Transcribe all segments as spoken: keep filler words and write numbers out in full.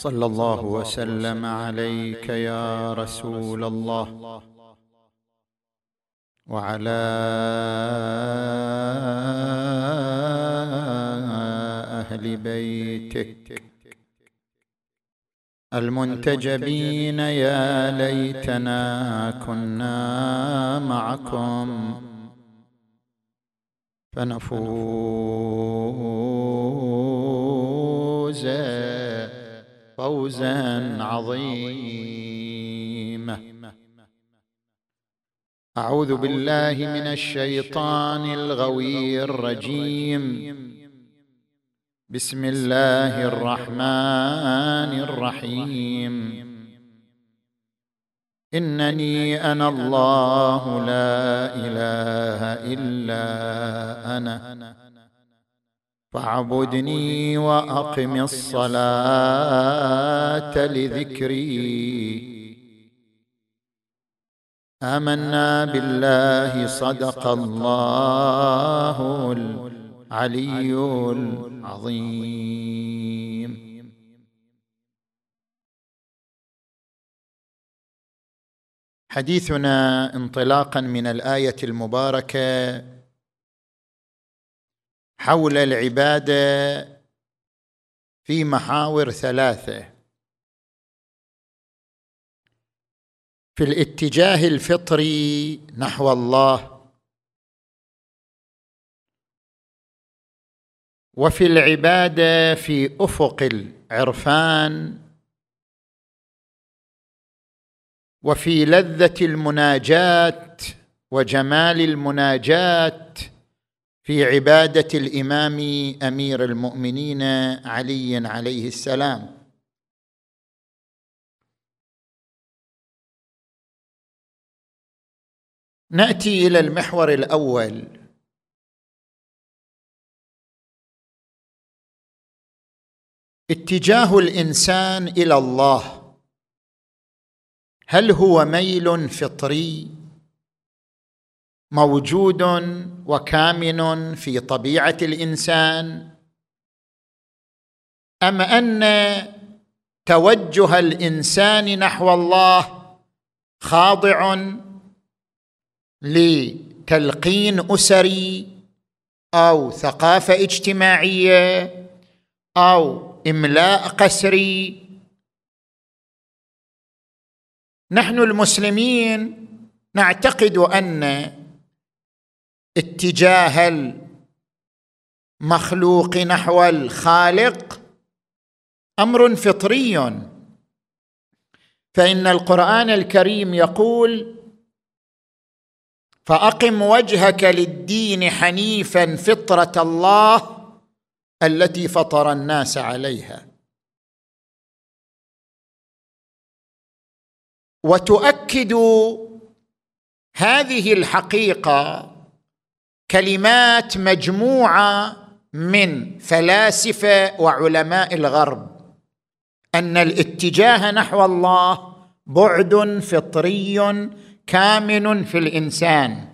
صلى الله وسلم عليك يا رسول الله وعلى أهل بيتك المنتجبين. يا ليتنا كنا معكم فنفوز فوزا عظيما. أعوذ بالله من الشيطان الغوي الرجيم. بسم الله الرحمن الرحيم. إنني أنا الله لا إله إلا أنا فاعبدني وأقم الصلاة لذكري. آمنا بالله صدق الله العلي العظيم. حديثنا انطلاقا من الآية المباركة حول العبادة في محاور ثلاثة: في الاتجاه الفطري نحو الله، وفي العبادة في أفق العرفان، وفي لذة المناجاة وجمال المناجاة في عبادة الإمام أمير المؤمنين علي عليه السلام. نأتي إلى المحور الأول: اتجاه الإنسان إلى الله. هل هو ميل فطري موجود وكامن في طبيعة الإنسان، أم أن توجه الإنسان نحو الله خاضع لتلقين أسري أو ثقافة اجتماعية أو إملاء قسري؟ نحن المسلمين نعتقد أن اتجاه المخلوق نحو الخالق أمر فطري، فإن القرآن الكريم يقول: فأقم وجهك للدين حنيفا فطرة الله التي فطر الناس عليها. وتؤكد هذه الحقيقة كلمات مجموعة من فلاسفة وعلماء الغرب، أن الاتجاه نحو الله بعد فطري كامن في الإنسان.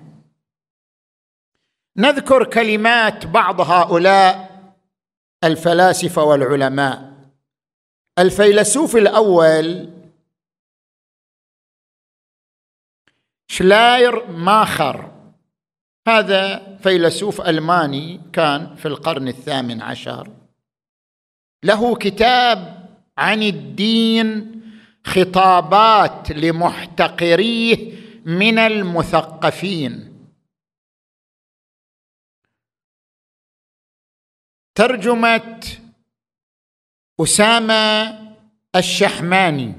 نذكر كلمات بعض هؤلاء الفلاسفة والعلماء. الفيلسوف الأول شلاير ماخر، هذا فيلسوف ألماني كان في القرن الثامن عشر، له كتاب عن الدين، خطابات لمحتقريه من المثقفين. ترجمة أسامة الشحماني.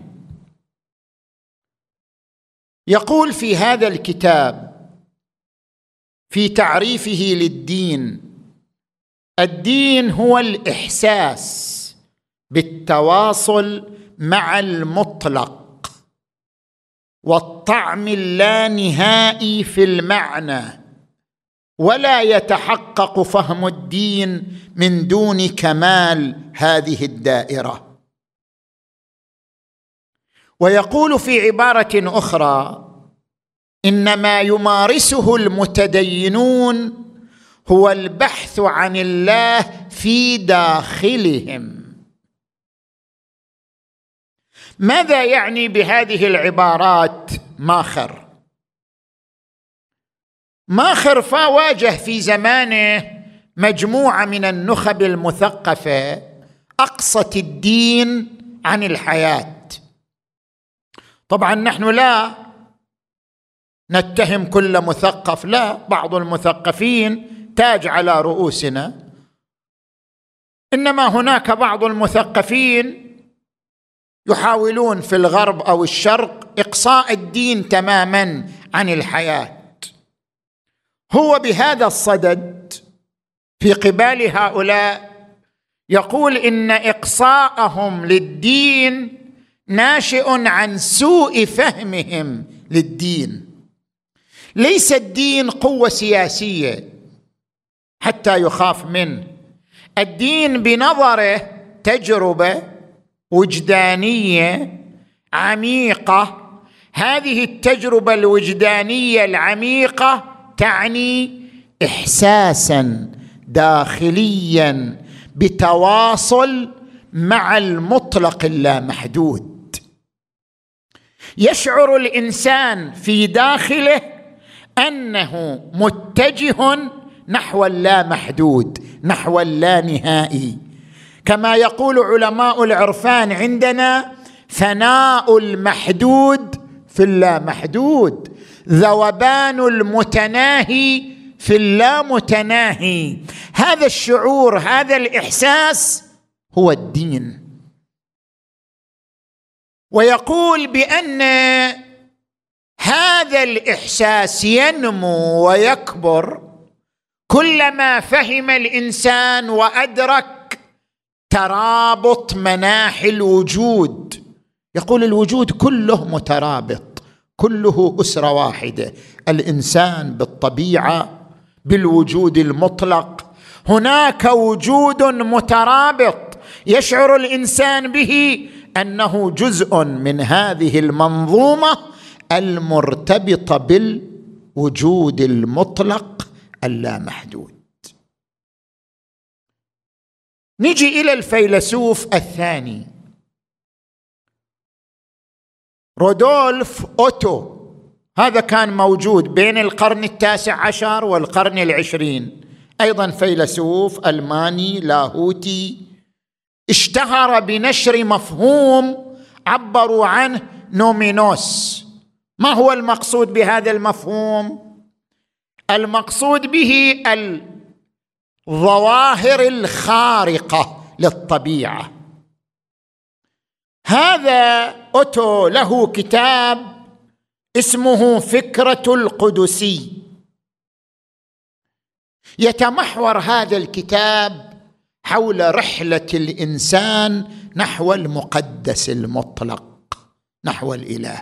يقول في هذا الكتاب في تعريفه للدين: الدين هو الإحساس بالتواصل مع المطلق والطعم اللانهائي في المعنى، ولا يتحقق فهم الدين من دون كمال هذه الدائرة. ويقول في عبارة أخرى: إنما يمارسه المتدينون هو البحث عن الله في داخلهم. ماذا يعني بهذه العبارات ماخر؟ ماخر فواجه في زمانه مجموعة من النخب المثقفة أقصت الدين عن الحياة. طبعا نحن لا نتهم كل مثقف، لا، بعض المثقفين تاج على رؤوسنا، إنما هناك بعض المثقفين يحاولون في الغرب أو الشرق إقصاء الدين تماما عن الحياة. هو بهذا الصدد في قبال هؤلاء يقول إن إقصاءهم للدين ناشئ عن سوء فهمهم للدين. ليس الدين قوة سياسية حتى يخاف منه، الدين بنظره تجربة وجدانية عميقة. هذه التجربة الوجدانية العميقة تعني إحساسا داخليا بتواصل مع المطلق اللامحدود. يشعر الإنسان في داخله أنه متجه نحو اللامحدود، نحو اللانهائي، كما يقول علماء العرفان عندنا: فناء المحدود في اللامحدود، ذوبان المتناهي في اللامتناهي. هذا الشعور، هذا الإحساس هو الدين. ويقول بأن هذا الإحساس ينمو ويكبر كلما فهم الإنسان وأدرك ترابط مناحي الوجود. يقول الوجود كله مترابط، كله أسرة واحدة، الإنسان بالطبيعة، بالوجود المطلق. هناك وجود مترابط يشعر الإنسان به أنه جزء من هذه المنظومة المرتبطة بالوجود المطلق اللامحدود. نجي إلى الفيلسوف الثاني رودولف أوتو. هذا كان موجود بين القرن التاسع عشر والقرن العشرين، أيضا فيلسوف ألماني لاهوتي، اشتهر بنشر مفهوم عبروا عنه نومينوس. ما هو المقصود بهذا المفهوم؟ المقصود به الظواهر الخارقة للطبيعة. هذا أوتو له كتاب اسمه فكرة القدسي. يتمحور هذا الكتاب حول رحلة الإنسان نحو المقدس المطلق، نحو الإله.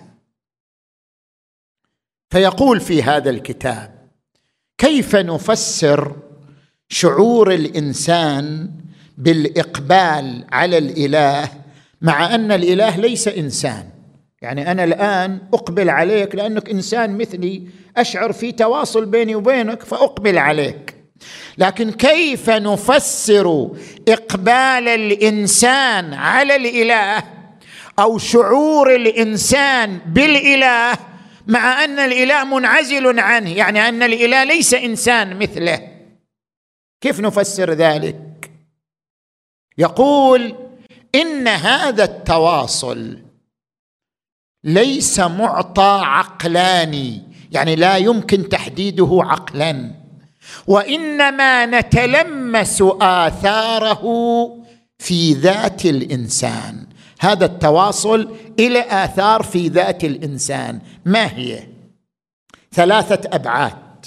فيقول في هذا الكتاب: كيف نفسر شعور الإنسان بالإقبال على الإله مع أن الإله ليس إنسان؟ يعني أنا الآن أقبل عليك لأنك إنسان مثلي، أشعر في تواصل بيني وبينك فأقبل عليك، لكن كيف نفسر إقبال الإنسان على الإله أو شعور الإنسان بالإله مع أن الإله منعزل عنه، يعني أن الإله ليس إنسان مثله؟ كيف نفسر ذلك؟ يقول إن هذا التواصل ليس معطى عقلاني، يعني لا يمكن تحديده عقلا، وإنما نتلمس آثاره في ذات الإنسان. هذا التواصل إلى آثار في ذات الإنسان. ما هي؟ ثلاثة أبعاد: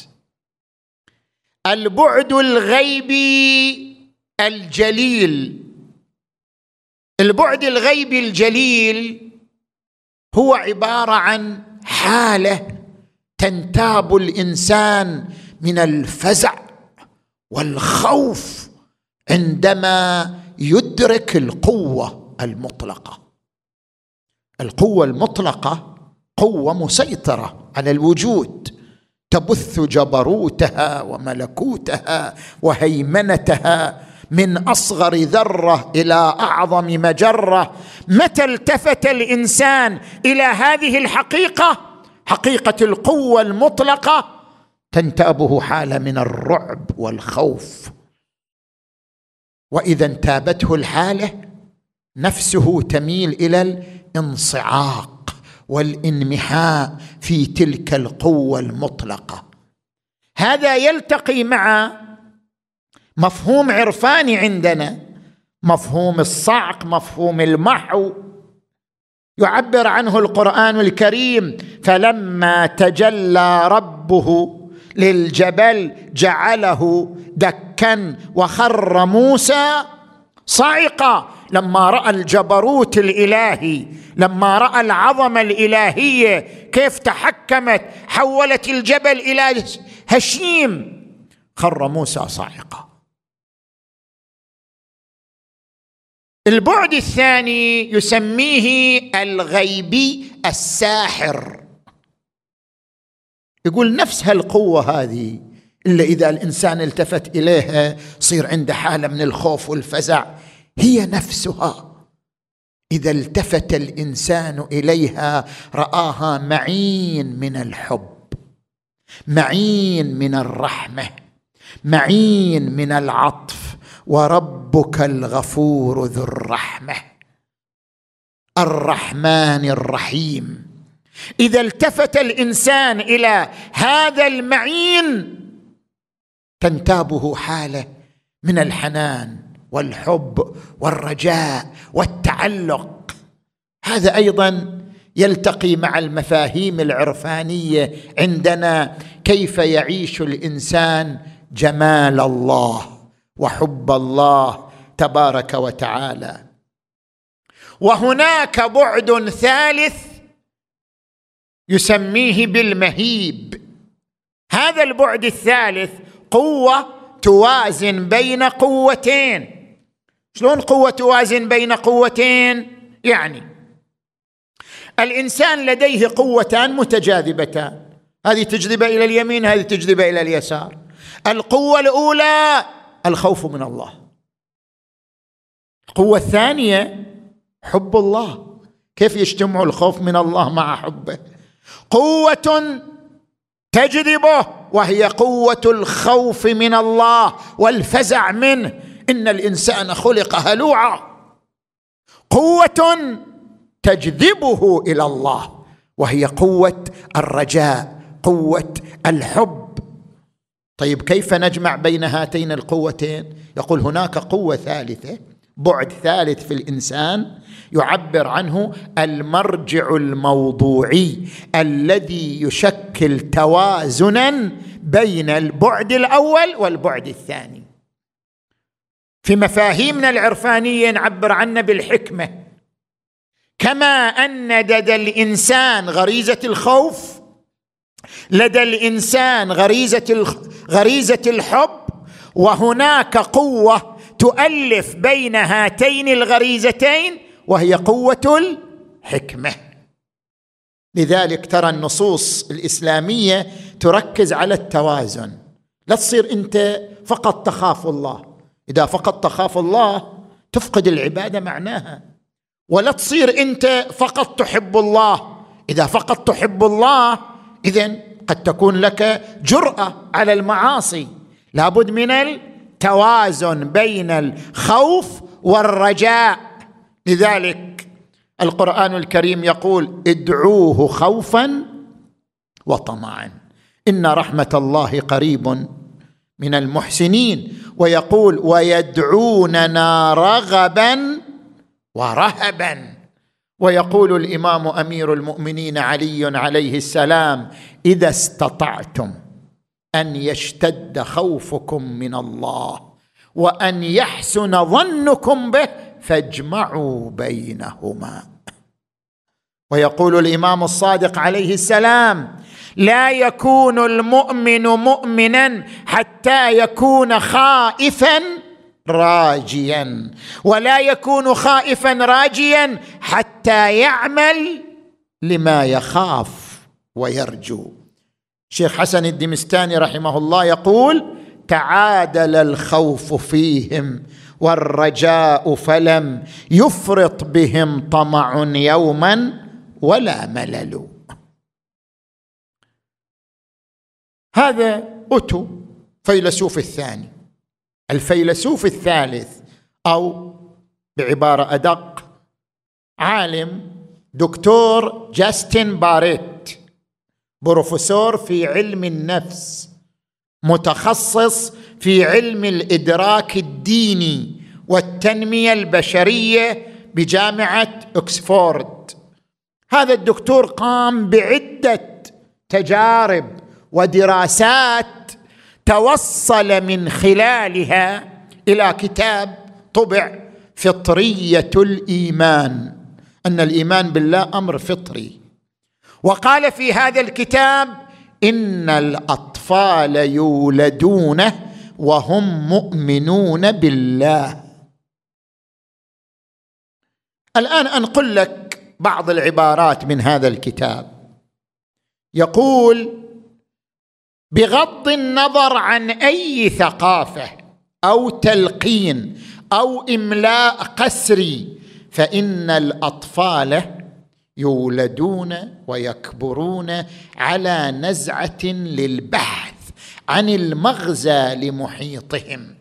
البعد الغيبي الجليل. البعد الغيبي الجليل هو عبارة عن حالة تنتاب الإنسان من الفزع والخوف عندما يدرك القوة المطلقة. القوة المطلقة قوة مسيطرة على الوجود، تبث جبروتها وملكوتها وهيمنتها من أصغر ذرة إلى أعظم مجرة. متى التفت الإنسان إلى هذه الحقيقة، حقيقة القوة المطلقة، تنتابه حالة من الرعب والخوف. وإذا انتابته الحالة نفسه تميل إلى الانصعاق والانمحاء في تلك القوة المطلقة. هذا يلتقي مع مفهوم عرفاني عندنا، مفهوم الصعق، مفهوم المحو، يعبر عنه القرآن الكريم: فلما تجلى ربه للجبل جعله دكا وخر موسى صعقا. لما رأى الجبروت الإلهي، لما رأى العظمة الإلهية كيف تحكمت، حولت الجبل إلى هشيم، خر موسى صاعقا. البعد الثاني يسميه الغيبي الساحر. يقول نفس هالقوة هذه إلا إذا الإنسان التفت إليها صير عنده حالة من الخوف والفزع، هي نفسها إذا التفت الإنسان إليها رآها معين من الحب، معين من الرحمة، معين من العطف. وربك الغفور ذو الرحمة الرحمن الرحيم. إذا التفت الإنسان إلى هذا المعين تنتابه حالة من الحنان والحب والرجاء والتعلق. هذا أيضا يلتقي مع المفاهيم العرفانية عندنا، كيف يعيش الإنسان جمال الله وحب الله تبارك وتعالى. وهناك بعد ثالث يسميه بالمهيب. هذا البعد الثالث قوة توازن بين قوتين. شلون قوة توازن بين قوتين؟ يعني الإنسان لديه قوتان متجاذبتان، هذه تجذب إلى اليمين، هذه تجذب إلى اليسار. القوة الأولى الخوف من الله، القوة الثانية حب الله. كيف يجتمع الخوف من الله مع حبه؟ قوة تجذبه وهي قوة الخوف من الله والفزع منه، إن الإنسان خلق هلوعا. قوة تجذبه إلى الله وهي قوة الرجاء، قوة الحب. طيب كيف نجمع بين هاتين القوتين؟ يقول هناك قوة ثالثة، بعد ثالث في الإنسان يعبر عنه المرجع الموضوعي الذي يشكل توازنا بين البعد الأول والبعد الثاني. في مفاهيمنا العرفانية نعبر عنه بالحكمة. كما أن لدى الإنسان غريزة الخوف، لدى الإنسان غريزة غريزة الحب، وهناك قوة تؤلف بين هاتين الغريزتين وهي قوة الحكمة. لذلك ترى النصوص الإسلامية تركز على التوازن. لا تصير أنت فقط تخاف الله، إذا فقط تخاف الله تفقد العبادة معناها. ولا تصير أنت فقط تحب الله، إذا فقط تحب الله إذن قد تكون لك جرأة على المعاصي. لابد من التوازن بين الخوف والرجاء. لذلك القرآن الكريم يقول ادعوه خوفا وطمعا إن رحمة الله قريب من المحسنين. ويقول ويدعوننا رغبا ورهبا. ويقول الإمام أمير المؤمنين علي عليه السلام إذا استطعتم أن يشتد خوفكم من الله وأن يحسن ظنكم به فاجمعوا بينهما. ويقول الإمام الصادق عليه السلام لا يكون المؤمن مؤمنا حتى يكون خائفا راجيا، ولا يكون خائفا راجيا حتى يعمل لما يخاف ويرجو. شيخ حسن الدمستاني رحمه الله يقول تعادل الخوف فيهم والرجاء فلم يفرط بهم طمع يوما ولا ملل. هذا أوتو فيلسوف الثاني. الفيلسوف الثالث، أو بعبارة أدق، عالم دكتور جاستن باريت، بروفيسور في علم النفس، متخصص في علم الإدراك الديني والتنمية البشرية بجامعة أكسفورد. هذا الدكتور قام بعدة تجارب ودراسات توصل من خلالها إلى كتاب طبع فطرية الإيمان، أن الإيمان بالله أمر فطري. وقال في هذا الكتاب إن الأطفال يولدون وهم مؤمنون بالله. الآن أنقل لك بعض العبارات من هذا الكتاب. يقول: بغض النظر عن أي ثقافة أو تلقين أو إملاء قسري، فإن الأطفال يولدون ويكبرون على نزعة للبحث عن المغزى لمحيطهم،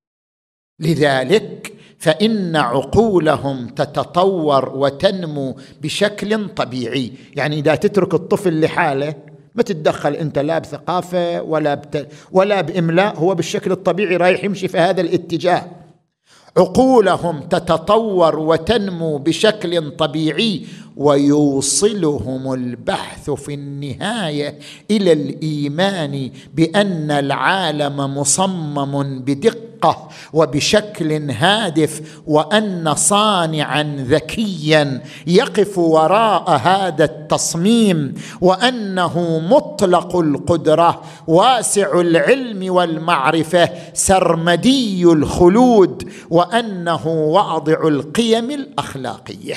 لذلك فإن عقولهم تتطور وتنمو بشكل طبيعي. يعني إذا تترك الطفل لحاله، ما تتدخل أنت لا بثقافة ولا بت... ولا بإملاء، هو بالشكل الطبيعي رايح يمشي في هذا الاتجاه. عقولهم تتطور وتنمو بشكل طبيعي، ويوصلهم البحث في النهاية إلى الإيمان بأن العالم مصمم بدقة وبشكل هادف، وأن صانعا ذكيا يقف وراء هذا التصميم، وأنه مطلق القدرة واسع العلم والمعرفة سرمدي الخلود، وأنه واضع القيم الأخلاقية.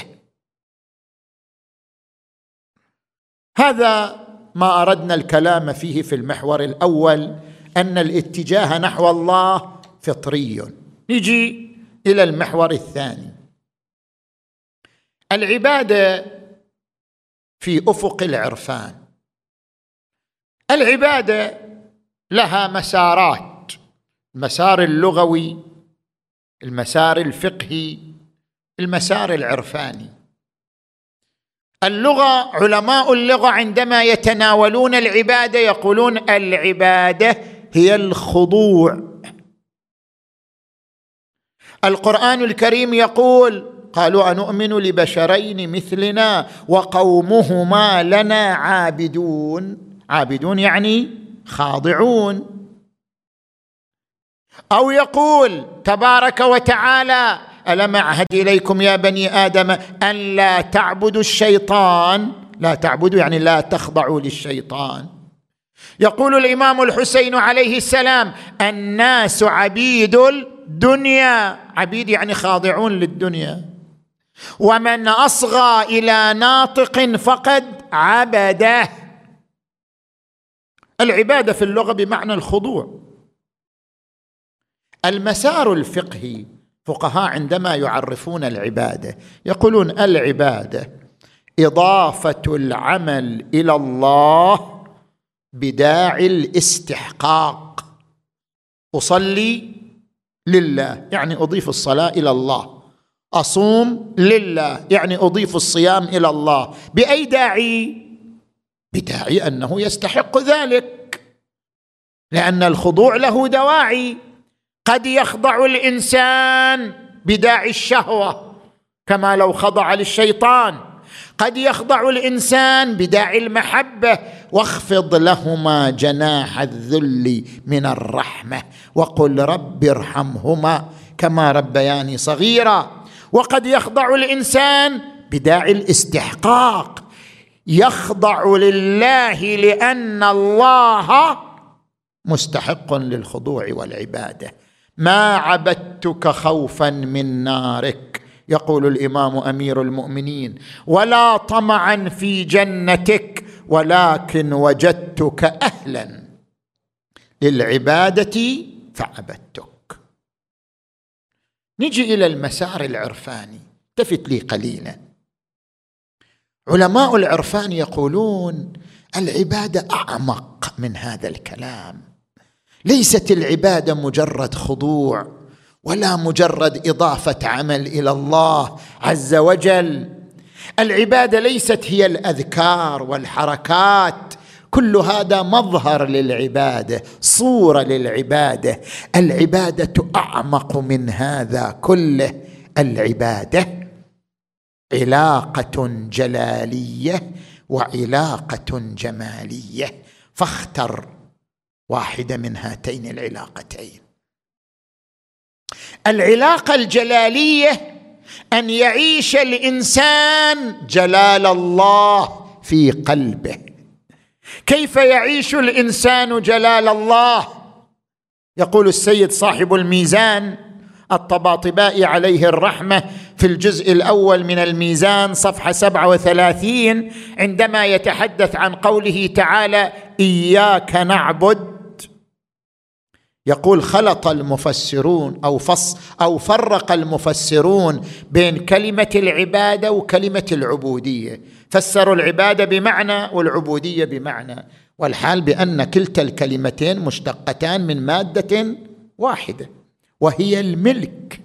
هذا ما أردنا الكلام فيه في المحور الأول، أن الاتجاه نحو الله فطري. نجي إلى المحور الثاني، العبادة في أفق العرفان. العبادة لها مسارات: المسار اللغوي، المسار الفقهي، المسار العرفاني. اللغة، علماء اللغة عندما يتناولون العبادة يقولون العبادة هي الخضوع. القرآن الكريم يقول: قالوا أنؤمن لبشرين مثلنا وقومهما لنا عابدون. عابدون يعني خاضعون. أو يقول تبارك وتعالى: ألم أعهد إليكم يا بني آدم أن لا تعبدوا الشيطان. لا تعبدوا يعني لا تخضعوا للشيطان. يقول الإمام الحسين عليه السلام: الناس عبيد الدنيا. عبيد يعني خاضعون للدنيا. ومن أصغى إلى ناطق فقد عبده. العبادة في اللغة بمعنى الخضوع. المسار الفقهي، فقهاء عندما يعرفون العبادة يقولون العبادة إضافة العمل إلى الله بداعي الاستحقاق. أصلي لله يعني أضيف الصلاة إلى الله، أصوم لله يعني أضيف الصيام إلى الله. بأي داعي؟ بداعي أنه يستحق ذلك، لأن الخضوع له دواعي. قد يخضع الإنسان بداعي الشهوة كما لو خضع للشيطان، قد يخضع الإنسان بداعي المحبة. واخفض لهما جناح الذل من الرحمة وقل رب ارحمهما كما ربياني صغيرا. وقد يخضع الإنسان بداعي الاستحقاق، يخضع لله لأن الله مستحق للخضوع والعبادة. ما عبدتك خوفا من نارك، يقول الإمام أمير المؤمنين، ولا طمعا في جنتك، ولكن وجدتك أهلا للعبادة فعبدتك. نجي إلى المسار العرفاني. التفت لي قليلا. علماء العرفان يقولون العبادة أعمق من هذا الكلام. ليست العبادة مجرد خضوع ولا مجرد إضافة عمل إلى الله عز وجل. العبادة ليست هي الأذكار والحركات، كل هذا مظهر للعبادة، صورة للعبادة. العبادة أعمق من هذا كله. العبادة علاقة جلالية وعلاقة جمالية، فاختر واحدة من هاتين العلاقتين. العلاقة الجلالية أن يعيش الإنسان جلال الله في قلبه. كيف يعيش الإنسان جلال الله؟ يقول السيد صاحب الميزان الطباطبائي عليه الرحمة في الجزء الأول من الميزان صفحة سبعة وثلاثين، عندما يتحدث عن قوله تعالى إياك نعبد، يقول خلط المفسرون أو فص أو فرق المفسرون بين كلمة العبادة وكلمة العبودية. فسروا العبادة بمعنى والعبودية بمعنى، والحال بأن كلتا الكلمتين مشتقتان من مادة واحدة وهي الملك.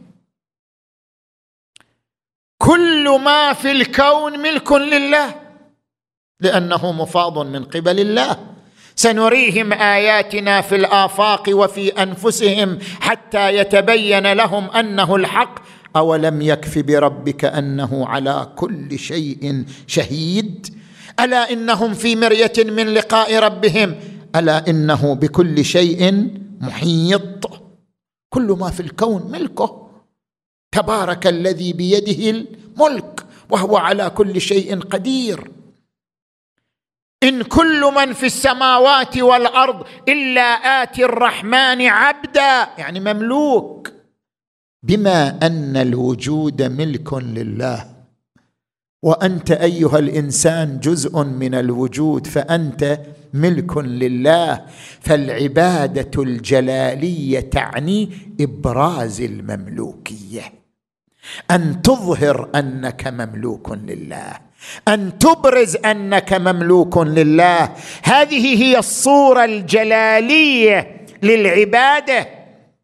كل ما في الكون ملك لله لأنه مفاض من قبل الله. سنريهم آياتنا في الآفاق وفي أنفسهم حتى يتبين لهم أنه الحق. أولم يكف بربك أنه على كل شيء شهيد. ألا إنهم في مرية من لقاء ربهم ألا إنه بكل شيء محيط. كل ما في الكون ملكه، تبارك الذي بيده الملك وهو على كل شيء قدير. إن كل من في السماوات والأرض إلا آتي الرحمن عبدا، يعني مملوك. بما أن الوجود ملك لله وأنت أيها الإنسان جزء من الوجود فأنت ملك لله، فالعبادة الجلالية تعني إبراز المملوكية، أن تظهر أنك مملوك لله، أن تبرز أنك مملوك لله. هذه هي الصورة الجلالية للعبادة.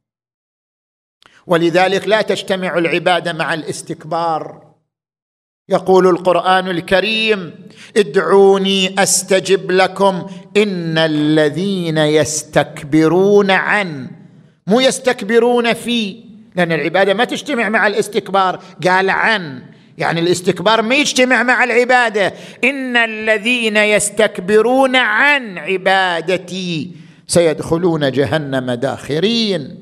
ولذلك لا تجتمع العبادة مع الاستكبار. يقول القرآن الكريم ادعوني أستجب لكم إن الذين يستكبرون عن، مو يستكبرون في، لأن العبادة ما تجتمع مع الاستكبار، قال عن، يعني الاستكبار ما يجتمع مع العبادة. إن الذين يستكبرون عن عبادتي سيدخلون جهنم داخرين.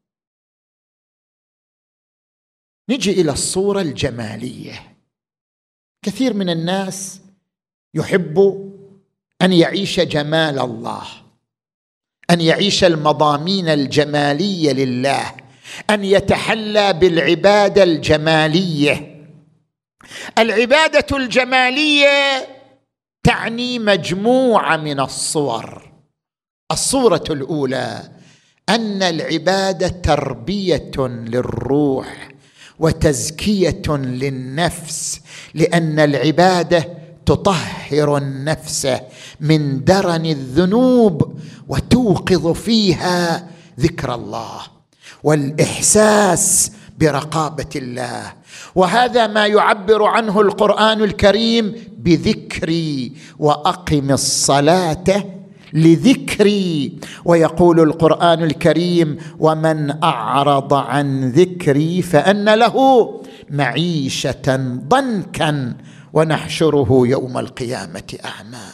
نجي إلى الصورة الجمالية. كثير من الناس يحب أن يعيش جمال الله، أن يعيش المضامين الجمالية لله، أن يتحلى بالعبادة الجمالية. العبادة الجمالية تعني مجموعة من الصور. الصورة الأولى أن العبادة تربية للروح وتزكية للنفس، لأن العبادة تطهر النفس من درن الذنوب وتوقظ فيها ذكر الله والإحساس برقابة الله. وهذا ما يعبر عنه القرآن الكريم بذكري وأقم الصلاة لذكري. ويقول القرآن الكريم ومن أعرض عن ذكري فأن له معيشة ضنكا ونحشره يوم القيامة أعمى.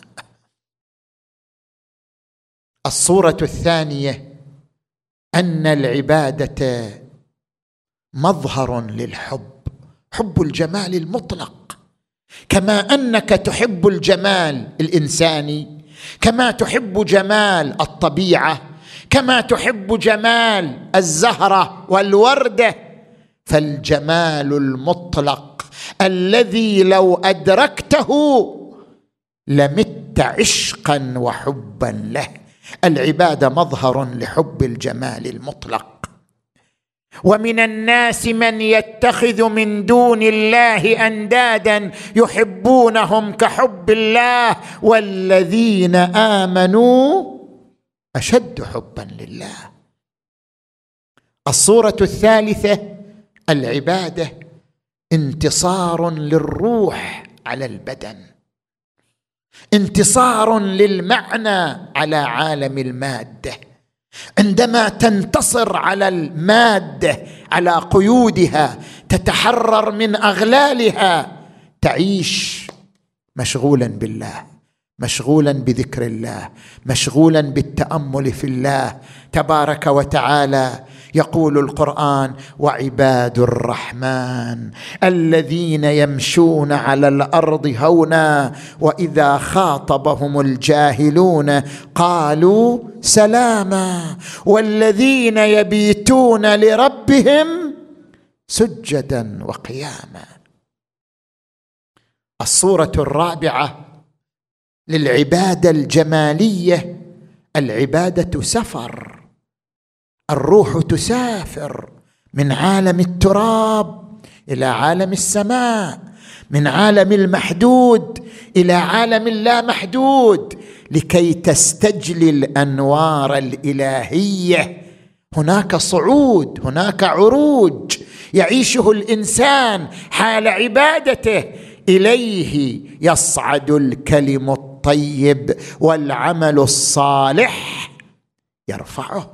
الصورة الثانية أن العبادة مظهر للحب، حب الجمال المطلق. كما أنك تحب الجمال الإنساني، كما تحب جمال الطبيعة، كما تحب جمال الزهرة والوردة، فالجمال المطلق الذي لو أدركته لمت عشقا وحبا له، العبادة مظهر لحب الجمال المطلق. ومن الناس من يتخذ من دون الله أندادا يحبونهم كحب الله والذين آمنوا أشد حبا لله. الصورة الثالثة: العبادة انتصار للروح على البدن، انتصار للمعنى على عالم المادة. عندما تنتصر على المادة، على قيودها، تتحرر من أغلالها، تعيش مشغولا بالله، مشغولا بذكر الله، مشغولا بالتأمل في الله تبارك وتعالى. يقول القرآن: وعباد الرحمن الذين يمشون على الأرض هونا وإذا خاطبهم الجاهلون قالوا سلاما والذين يبيتون لربهم سجدا وقياما. الصورة الرابعة للعبادة الجمالية: العبادة سفر. الروح تسافر من عالم التراب إلى عالم السماء، من عالم المحدود إلى عالم اللامحدود، لكي تستجلي الأنوار الإلهية. هناك صعود، هناك عروج يعيشه الإنسان حال عبادته، إليه يصعد الكلم الطيب والعمل الصالح يرفعه.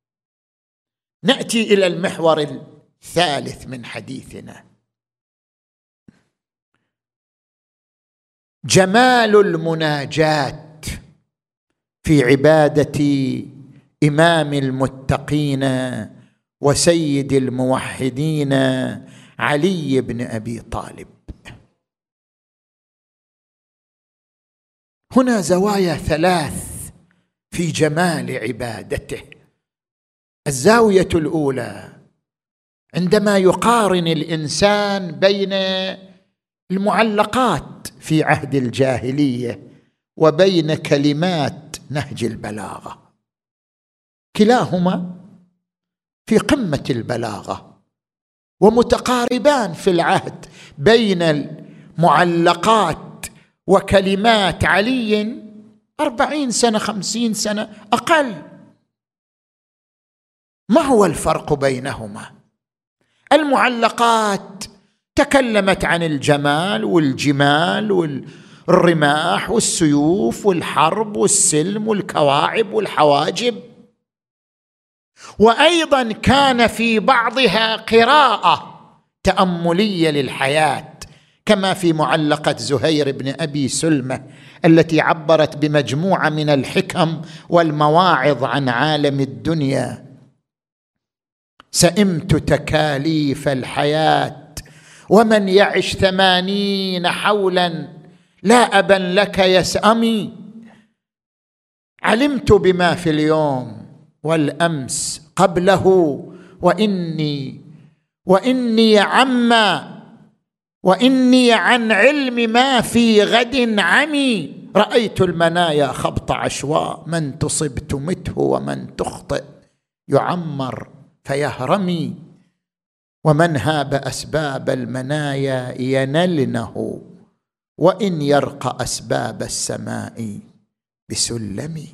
نأتي إلى المحور الثالث من حديثنا: جمال المناجاة في عبادة إمام المتقين وسيد الموحدين علي بن أبي طالب. هنا زوايا ثلاث في جمال عبادته. الزاوية الأولى: عندما يقارن الإنسان بين المعلقات في عهد الجاهلية وبين كلمات نهج البلاغة، كلاهما في قمة البلاغة ومتقاربان في العهد. بين المعلقات وكلمات علي أربعين سنة خمسين سنة أقل. ما هو الفرق بينهما؟ المعلقات تكلمت عن الجمال والجمال والرماح والسيوف والحرب والسلم والكواعب والحواجب، وأيضا كان في بعضها قراءة تأملية للحياة، كما في معلقة زهير بن أبي سلمة التي عبرت بمجموعة من الحكم والمواعظ عن عالم الدنيا. سئمت تكاليف الحياة ومن يعش ثمانين حولا لا أبا لك يسأمي. علمت بما في اليوم والأمس قبله وإني وإني عما وإني عن علم ما في غد عمي. رأيت المنايا خبط عشواء، من تصب تمته ومن تخطئ يعمر فيهرمي. ومن هاب أسباب المنايا ينلنه وإن يرقى أسباب السماء بسلم.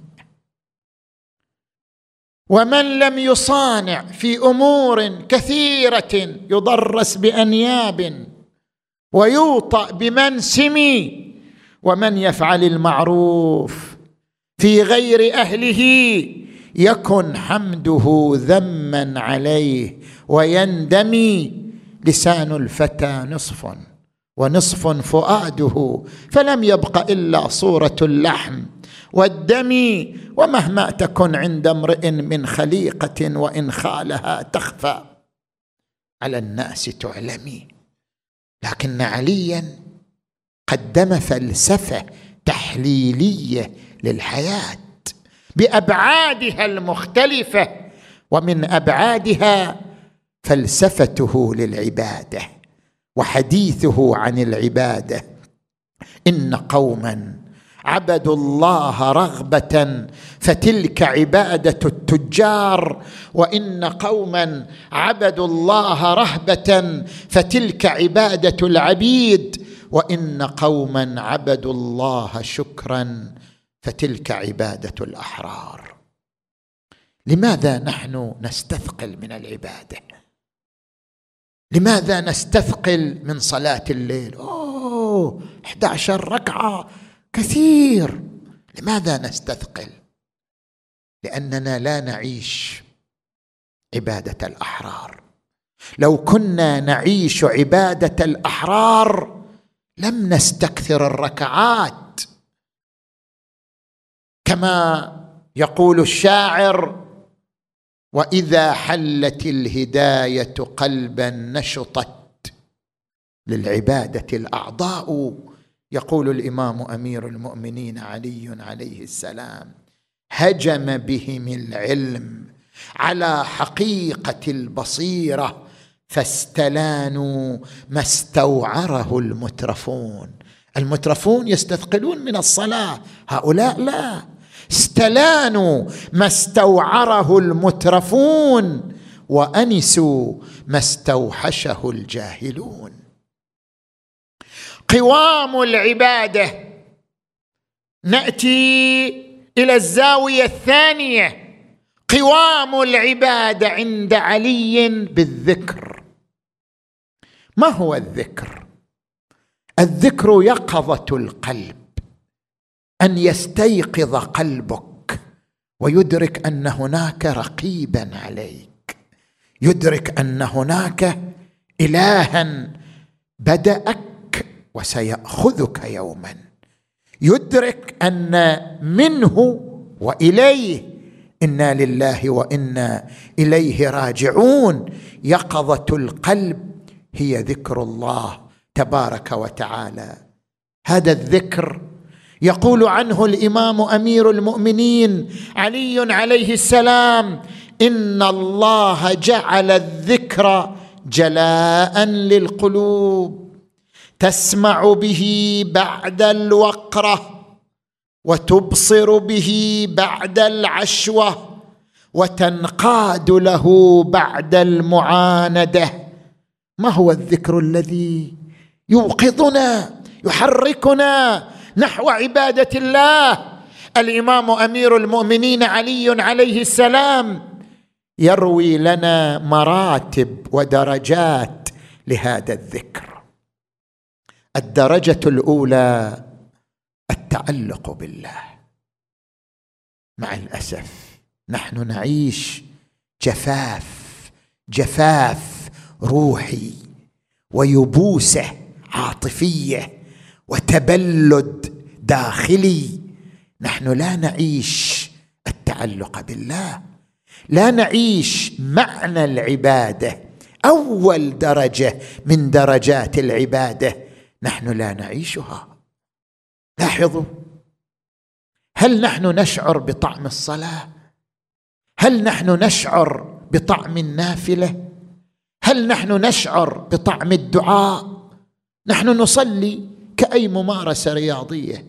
ومن لم يصانع في أمور كثيرة يضرس بأنياب ويوطأ بمنسم. ومن يفعل المعروف في غير أهله يكن حمده ذما عليه ويندمي. لسان الفتى نصف ونصف فؤاده، فلم يبق إلا صورة اللحم والدم. ومهما تكن عند امرئ من خليقة وإن خالها تخفى على الناس تعلمي. لكن عليا قدم فلسفة تحليلية للحياة بأبعادها المختلفة، ومن أبعادها فلسفته للعبادة وحديثه عن العبادة. إن قوما عبدوا الله رغبة فتلك عبادة التجار، وإن قوما عبدوا الله رهبة فتلك عبادة العبيد، وإن قوما عبدوا الله شكرا فتلك عبادة الأحرار. لماذا نحن نستثقل من العبادة؟ لماذا نستثقل من صلاة الليل؟ أوه إحدى عشر ركعة كثير. لماذا نستثقل؟ لأننا لا نعيش عبادة الأحرار. لو كنا نعيش عبادة الأحرار لم نستكثر الركعات. كما يقول الشاعر: وإذا حلت الهداية قلبا نشطت للعبادة الأعضاء. يقول الإمام أمير المؤمنين علي عليه السلام: هجم بهم العلم على حقيقة البصيرة فاستلانوا ما استوعره المترفون. المترفون يستثقلون من الصلاة، هؤلاء لا، استلانوا ما استوعره المترفون وأنسوا ما استوحشه الجاهلون. قوام العبادة. نأتي إلى الزاوية الثانية، قوام العبادة عند علي بالذكر. ما هو الذكر؟ الذكر يقظة القلب، أن يستيقظ قلبك ويدرك أن هناك رقيبا عليك، يدرك أن هناك إلها بدأك وسيأخذك يوما، يدرك أن منه وإليه إنا لله وإنا إليه راجعون. يقظة القلب هي ذكر الله تبارك وتعالى. هذا الذكر يقول عنه الإمام أمير المؤمنين علي عليه السلام: إن الله جعل الذكر جلاء للقلوب تسمع به بعد الوقرة وتبصر به بعد العشوة وتنقاد له بعد المعاندة. ما هو الذكر الذي يوقظنا يحركنا نحو عبادة الله؟ الإمام أمير المؤمنين علي عليه السلام يروي لنا مراتب ودرجات لهذا الذكر. الدرجة الأولى التعلق بالله. مع الأسف نحن نعيش جفاف جفاف روحي ويبوسة عاطفية وتبلد داخلي. نحن لا نعيش التعلق بالله، لا نعيش معنى العبادة. أول درجة من درجات العبادة نحن لا نعيشها. لاحظوا، هل نحن نشعر بطعم الصلاة؟ هل نحن نشعر بطعم النافلة؟ هل نحن نشعر بطعم الدعاء؟ نحن نصلي كأي ممارسة رياضية،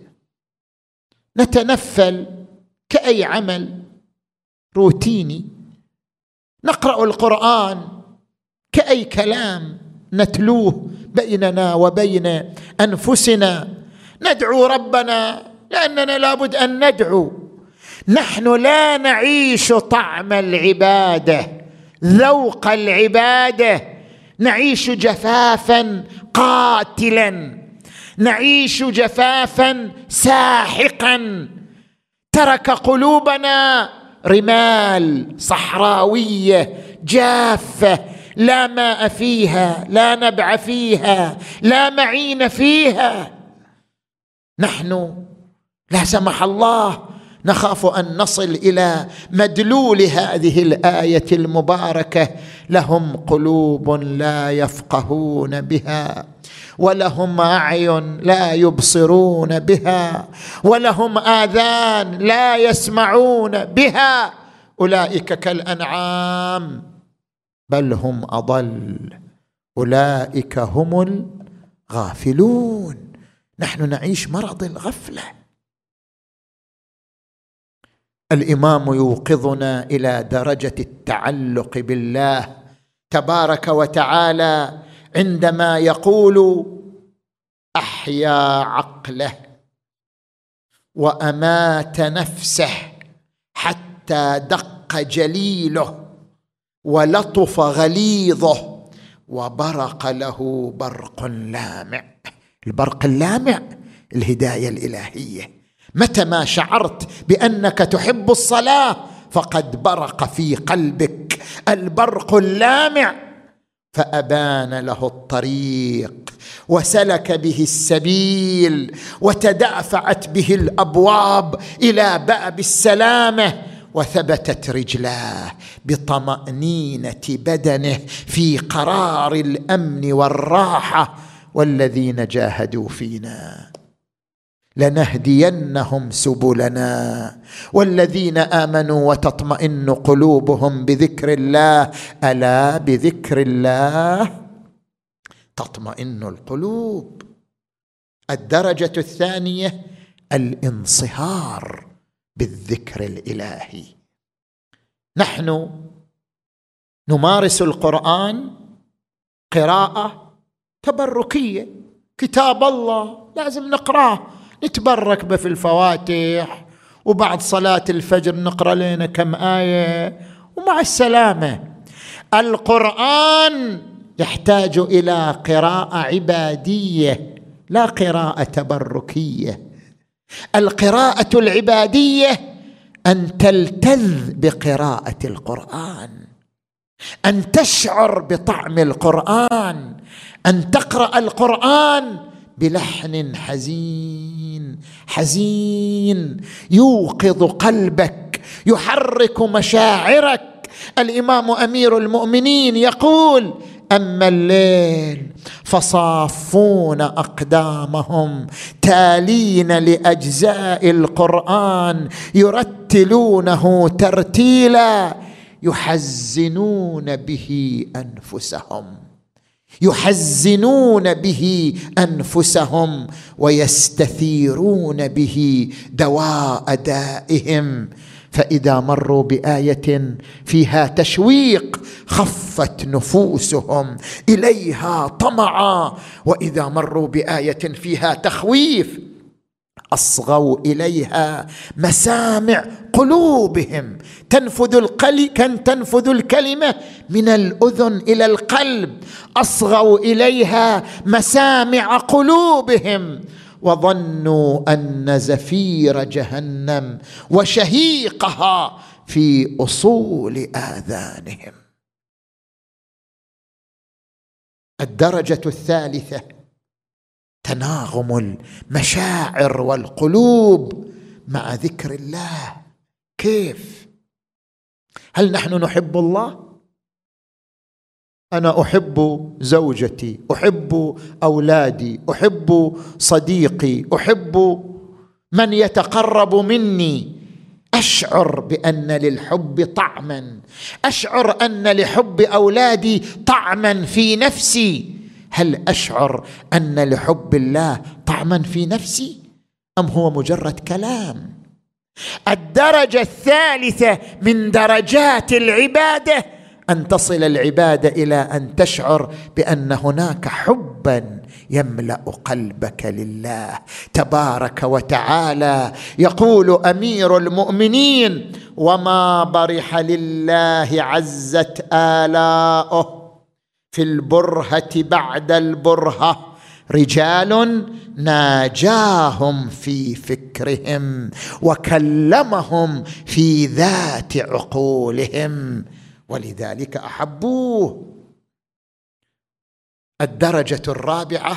نتنفل كأي عمل روتيني، نقرأ القرآن كأي كلام نتلوه بيننا وبين أنفسنا، ندعو ربنا لأننا لابد أن ندعو. نحن لا نعيش طعم العبادة، ذوق العبادة، نعيش جفافا قاتلا، نعيش جفافا ساحقا. ترك قلوبنا رمال صحراوية جافة لا ماء فيها، لا نبع فيها، لا معين فيها. نحن لا سمح الله نخاف أن نصل إلى مدلول هذه الآية المباركة: لهم قلوب لا يفقهون بها ولهم أعين لا يبصرون بها ولهم آذان لا يسمعون بها أولئك كالأنعام بل هم أضل أولئك هم الغافلون. نحن نعيش مرض الغفلة. الإمام يوقظنا إلى درجة التعلق بالله تبارك وتعالى عندما يقول: أحيا عقله وأمات نفسه حتى دق جليله ولطف غليظه وبرق له برق لامع. البرق اللامع الهداية الإلهية. متى ما شعرت بأنك تحب الصلاة فقد برق في قلبك البرق اللامع، فأبان له الطريق وسلك به السبيل وتدافعت به الأبواب إلى باب السلامة، وثبتت رجلاه بطمأنينة بدنه في قرار الأمن والراحة. والذين جاهدوا فينا لنهدينهم سبلنا والذين آمنوا وتطمئن قلوبهم بذكر الله ألا بذكر الله تطمئن القلوب. الدرجة الثانية الانصهار بالذكر الإلهي. نحن نمارس القرآن قراءة تبركية، كتاب الله لازم نقراه، نتبرك به في الفواتح، وبعد صلاة الفجر نقرأ لنا كم آية ومع السلامة. القرآن يحتاج إلى قراءة عبادية لا قراءة تبركية. القراءة العبادية أن تلتذ بقراءة القرآن، أن تشعر بطعم القرآن، أن تقرأ القرآن بلحن حزين حزين يوقظ قلبك، يحرك مشاعرك. الإمام أمير المؤمنين يقول: أما الليل فصافون أقدامهم تالين لأجزاء القرآن يرتلونه ترتيلا يحزنون به أنفسهم يحزنون به أنفسهم ويستثيرون به دواء دائهم. فإذا مروا بآية فيها تشويق خفت نفوسهم إليها طمعا، وإذا مروا بآية فيها تخويف أصغوا إليها مسامع قلوبهم. تنفذ القلي كان تنفذ الكلمة من الأذن إلى القلب، أصغوا إليها مسامع قلوبهم وظنوا أن زفير جهنم وشهيقها في أصول آذانهم. الدرجة الثالثة تناغم المشاعر والقلوب مع ذكر الله. كيف؟ هل نحن نحب الله؟ أنا أحب زوجتي، أحب أولادي، أحب صديقي، أحب من يتقرب مني، أشعر بأن للحب طعما، أشعر أن لحب أولادي طعما في نفسي. هل أشعر أن لحب الله طعما في نفسي أم هو مجرد كلام؟ الدرجة الثالثة من درجات العبادة أن تصل العبادة إلى أن تشعر بأن هناك حبا يملأ قلبك لله تبارك وتعالى. يقول أمير المؤمنين: وما برح لله عزت آلاؤه في البرهة بعد البرهة رجال ناجاهم في فكرهم وكلمهم في ذات عقولهم ولذلك أحبوه. الدرجة الرابعة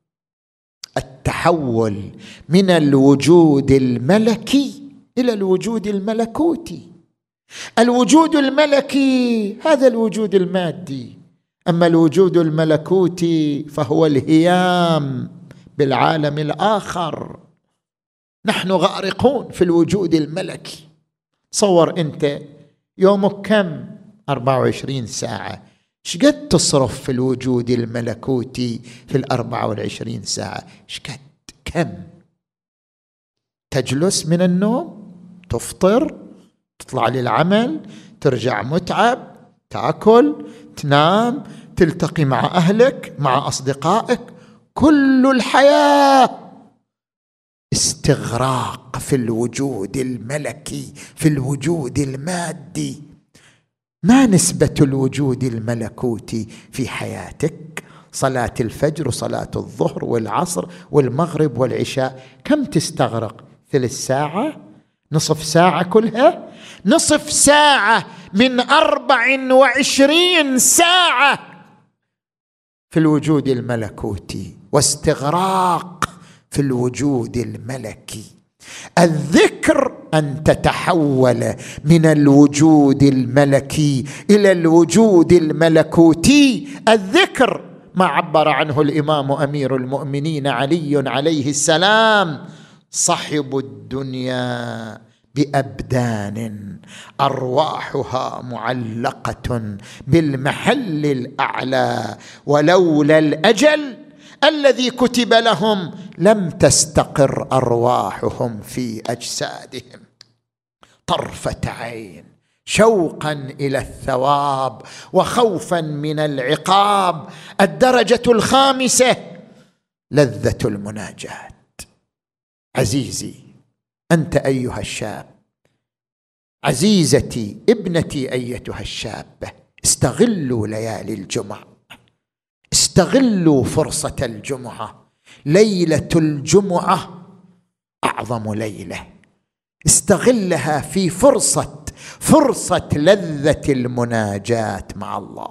التحول من الوجود الملكي إلى الوجود الملكوتي. الوجود الملكي هذا الوجود المادي، أما الوجود الملكوتي فهو الهيام بالعالم الآخر. نحن غارقون في الوجود الملكي. تصور أنت يومك كم؟ أربعة وعشرين ساعة. شقد تصرف في الوجود الملكوتي في الأربعة والعشرين ساعة؟ شقد؟ كم؟ تجلس من النوم، تفطر، تطلع للعمل، ترجع متعب، تأكل، تنام، تلتقي مع أهلك، مع أصدقائك. كل الحياة استغراق في الوجود الملكي، في الوجود المادي. ما نسبة الوجود الملكوتي في حياتك؟ صلاة الفجر وصلاة الظهر والعصر والمغرب والعشاء كم تستغرق؟ ثلث ساعة؟ نصف ساعة كلها؟ نصف ساعة من أربع وعشرين ساعة في الوجود الملكوتي، واستغراق في الوجود الملكي. الذكر أن تتحول من الوجود الملكي إلى الوجود الملكوتي. الذكر ما عبر عنه الإمام أمير المؤمنين علي عليه السلام: صحب الدنيا بأبدان أرواحها معلقة بالمحل الأعلى، ولولا الأجل الذي كتب لهم لم تستقر أرواحهم في أجسادهم. طرفة عين، شوقا إلى الثواب وخوفا من العقاب. الدرجة الخامسة لذة المناجاة. عزيزي أنت أيها الشاب، عزيزتي ابنتي أيتها الشابة، استغلوا ليالي الجمعة، استغلوا فرصة الجمعة. ليلة الجمعة أعظم ليلة، استغلها في فرصة فرصة لذة المناجاة مع الله.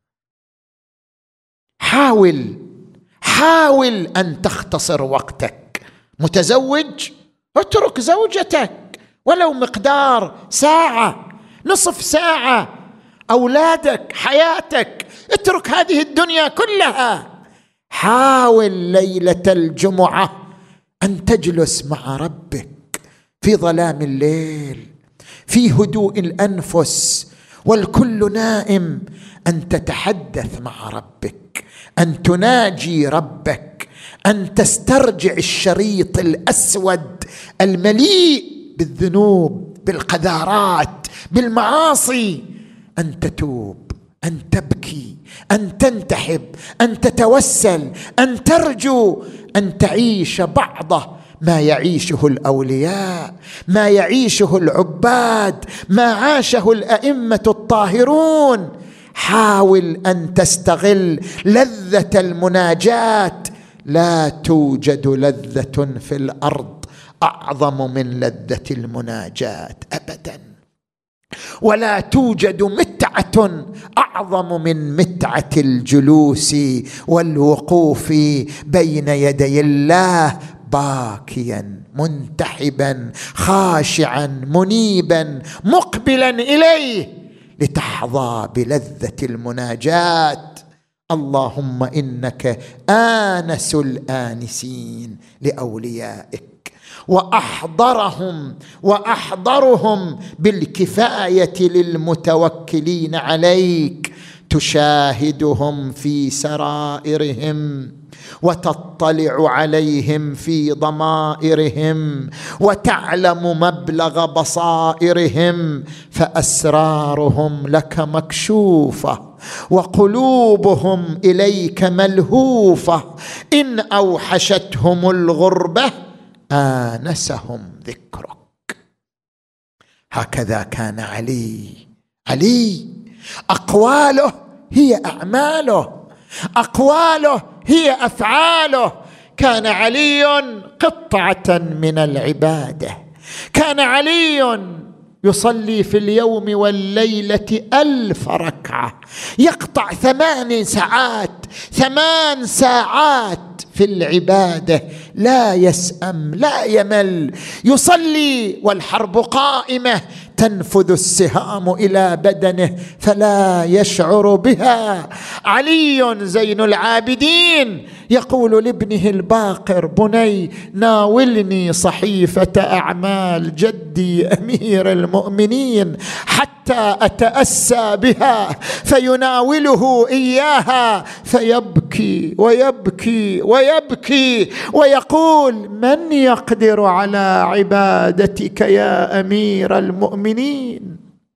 حاول حاول أن تختصر وقتك. متزوج، اترك زوجتك ولو مقدار ساعة، نصف ساعة. أولادك، حياتك، اترك هذه الدنيا كلها. حاول ليلة الجمعة أن تجلس مع ربك في ظلام الليل، في هدوء الأنفس والكل نائم، أن تتحدث مع ربك، أن تناجي ربك، أن تسترجع الشريط الأسود المليء بالذنوب، بالقذارات، بالمعاصي، أن تتوب، أن تبكي، أن تنتحب، أن تتوسل، أن ترجو، أن تعيش بعض ما يعيشه الأولياء، ما يعيشه العباد، ما عاشه الأئمة الطاهرون. حاول أن تستغل لذة المناجاة. لا توجد لذة في الأرض أعظم من لذة المناجاة أبدا، ولا توجد متعة أعظم من متعة الجلوس والوقوف بين يدي الله، باكيا منتحبا خاشعا منيبا مقبلا إليه، لتحظى بلذة المناجاة. اللهم إنك آنس الآنسين لأوليائك، وأحضرهم وأحضرهم بالكفاية للمتوكلين عليك، تشاهدهم في سرائرهم وتطلع عليهم في ضمائرهم وتعلم مبلغ بصائرهم، فأسرارهم لك مكشوفة وقلوبهم إليك ملهوفة. إن أوحشتهم الغربة آنسهم ذكرك. هكذا كان علي. علي أقواله هي أعماله، أقواله هي أفعاله. كان علي قطعة من العبادة، كان علي يصلي في اليوم والليلة ألف ركعة، يقطع ثمان ساعات ثمان ساعات في العبادة، لا يسأم لا يمل، يصلي والحرب قائمة، تنفذ السهام إلى بدنه فلا يشعر بها. علي زين العابدين يقول لابنه الباقر: بني ناولني صحيفة أعمال جدي أمير المؤمنين حتى حتى أتأسى بها فيناوله إياها فيبكي ويبكي ويبكي ويقول: من يقدر على عبادتك يا أمير المؤمنين؟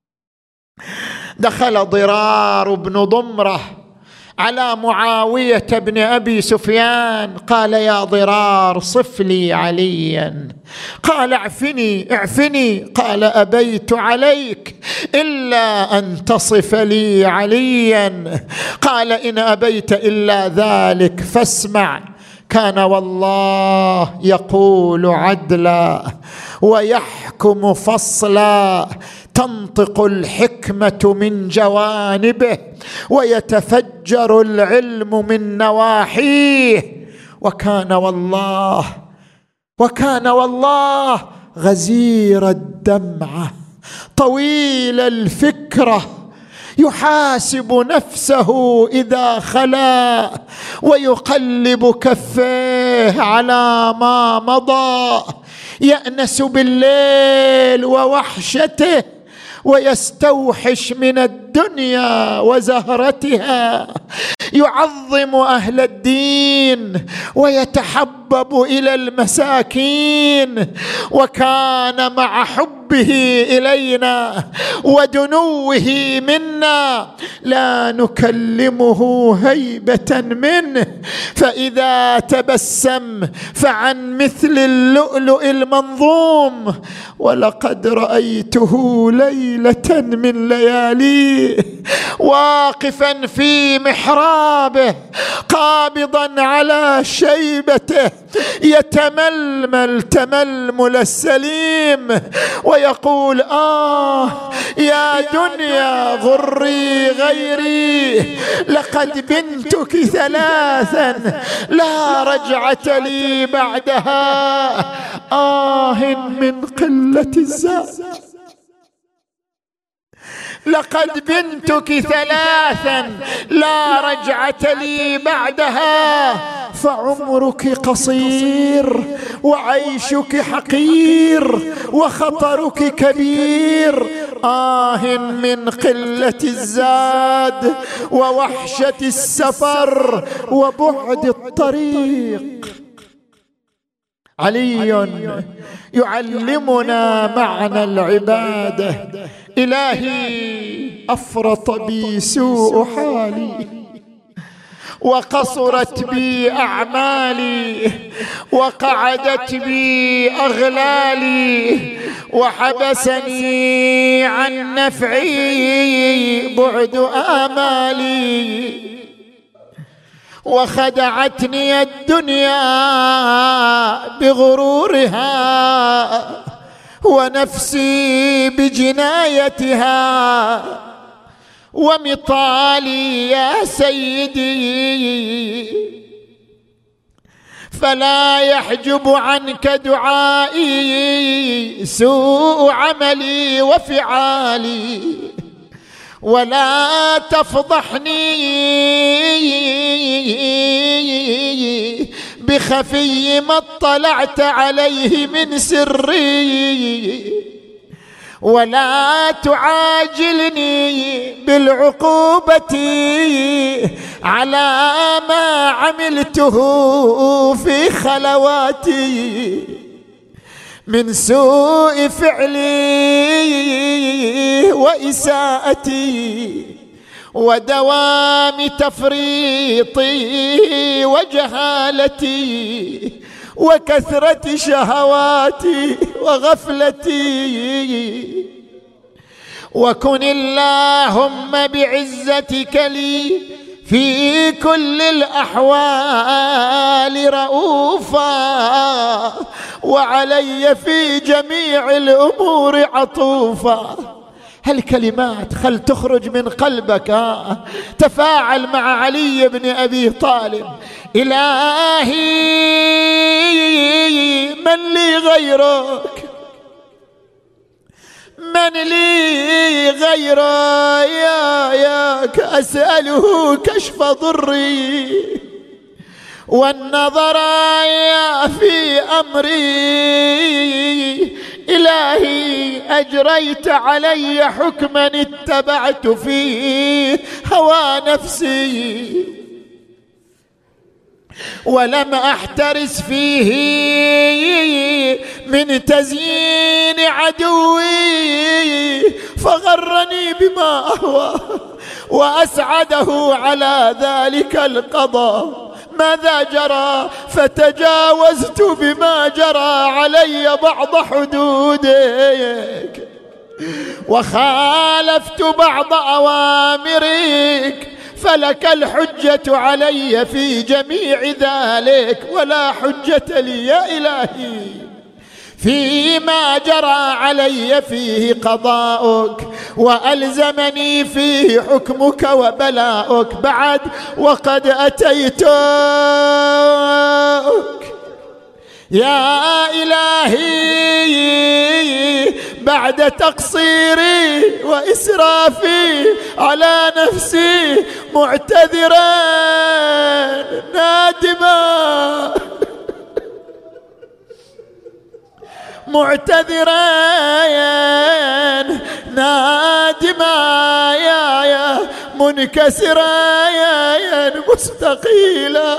دخل ضرار بن ضمرة على معاوية بن أبي سفيان قال: يا ضرار صف لي عليا. قال: اعفني اعفني. قال: أبيت عليك إلا أن تصف لي عليا. قال: إن أبيت إلا ذلك فاسمع. كان والله يقول عدلا ويحكم فصلا، تنطق الحكمة من جوانبه ويتفجر العلم من نواحيه. وكان والله وكان والله غزير الدمعة طويل الفكرة، يحاسب نفسه إذا خلا ويقلب كفيه على ما مضى، يأنس بالليل ووحشته ويستوحش من الدنيا وزهرتها، يعظم أهل الدين ويتحبب إلى المساكين. وكان مع حبه إلينا ودنوه منا لا نكلمه هيبة منه، فإذا تبسم فعن مثل اللؤلؤ المنظوم. ولقد رأيته ليلة من لياليه واقفا في محرابه قابضا على شيبته يتململ تململ السليم ويقول: آه يا دنيا غري غيري، لقد بنتك ثلاثا لا رجعة لي بعدها، آه من قلة الزاد. لقد بنتك ثلاثا لا رجعة لي بعدها، فعمرك قصير وعيشك حقير وخطرك كبير، آه من قلة الزاد ووحشة السفر وبعد الطريق. علي يعلمنا معنى العبادة. إلهي أفرط بي سوء حالي وقصرت بي أعمالي وقعدت بي أغلالي وحبسني عن نفعي بعد آمالي، وخدعتني الدنيا بغرورها ونفسي بجنايتها، ومطالي يا سيدي فلا يحجب عنك دعائي سوء عملي وفعالي، ولا تفضحني بخفي ما اطلعت عليه من سري، ولا تعاجلني بالعقوبة على ما عملته في خلواتي من سوء فعلي وإساءتي ودوام تفريطي وجهالتي وكثرة شهواتي وغفلتي. وكن اللهم بعزتك لي في كل الأحوال رؤوفا، وعلي في جميع الأمور عطوفا. هالكلمات خل تخرج من قلبك، تفاعل مع علي بن أبي طالب. إلهي من لي غيرك، من لي غيره يا ياك أسأله كشف ضري والنظر يا في أمري. إلهي أجريت علي حكما اتبعت فيه هوى نفسي ولم أحترس فيه من تزيين عدوي فغرني بما أهوى وأسعده على ذلك القضاء. ماذا جرى؟ فتجاوزت بما جرى علي بعض حدودك وخالفت بعض أوامرك فلك الحجة علي في جميع ذلك ولا حجة لي يا إلهي فيما جرى علي فيه قضاؤك وألزمني فيه حكمك وبلاؤك. بعد وقد أتيتك يا إلهي بعد تقصيري وإسرافي على نفسي معتذرا نادما معتذرا نادما يا يا منكسرا يا يا مستقيلا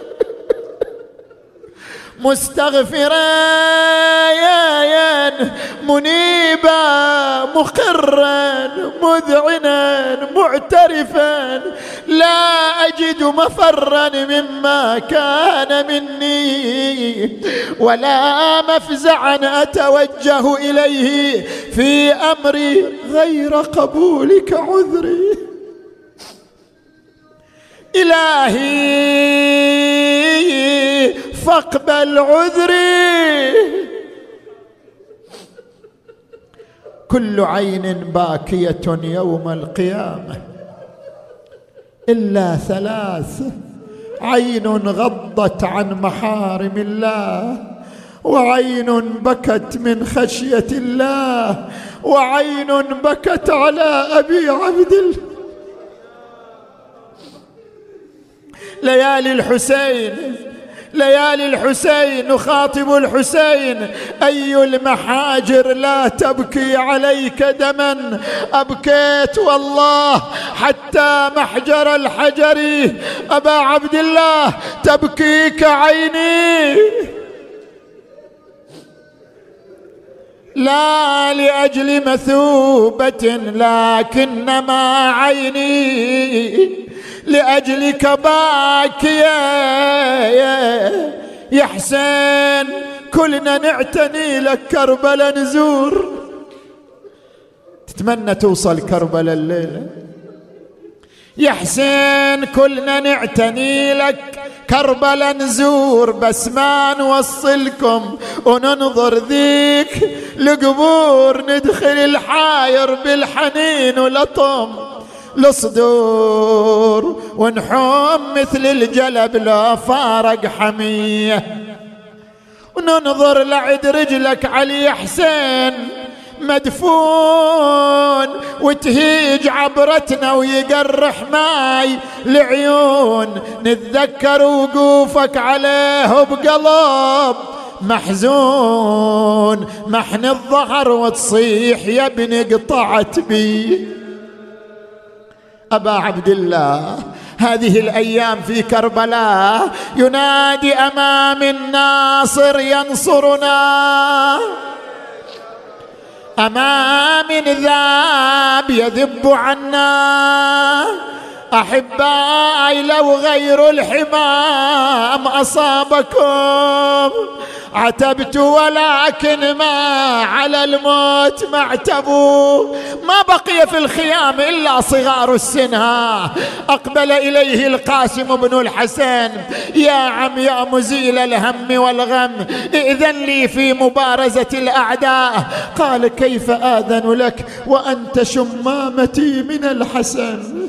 مستغفرا يا يا منيبا مقرا مذعنا معترفا لا أجد مفرا مما كان مني ولا مفزعا أتوجه إليه في أمري غير قبولك عذري. إلهي فاقبل عذري. كل عين باكية يوم القيامة إلا ثلاث: عين غضت عن محارم الله، وعين بكت من خشية الله، وعين بكت على أبي عبد الله. ليالي الحسين ليالي الحسين نخاطب الحسين: أي المحاجر لا تبكي عليك دما؟ أبكيت والله حتى محجر الحجر أبا عبد الله تبكيك عيني، لا لأجل مثوبة لكنما عيني لأجلك باكية. يا حسين كلنا نعتني لك كربلاء نزور. تتمنى توصل كربلاء الليلة يا حسين؟ كلنا نعتني لك كربلاء نزور، بس ما نوصلكم وننظر ذيك لقبور، ندخل الحاير بالحنين ولطم لصدور، ونحوم مثل الجلب لا فارق حمية، وننظر لعد رجلك علي حسين مدفون، وتهيج عبرتنا ويقرح ماي العيون، نتذكر وقوفك عليه بقلب محزون، محن الظهر وتصيح يا ابن قطعت بي. أبا عبد الله هذه الأيام في كربلاء ينادي أمام الناصر ينصرنا، أمام ذاب يذب عنا، أحبائي لو غير الحمام أصابكم عتبت، ولكن ما على الموت معتبوا، ما بقي في الخيام إلا صغار السنها. أقبل إليه القاسم بن الحسن: يا عم يا مزيل الهم والغم، إذن لي في مبارزة الأعداء. قال: كيف آذن لك وأنت شمامتي من الحسن؟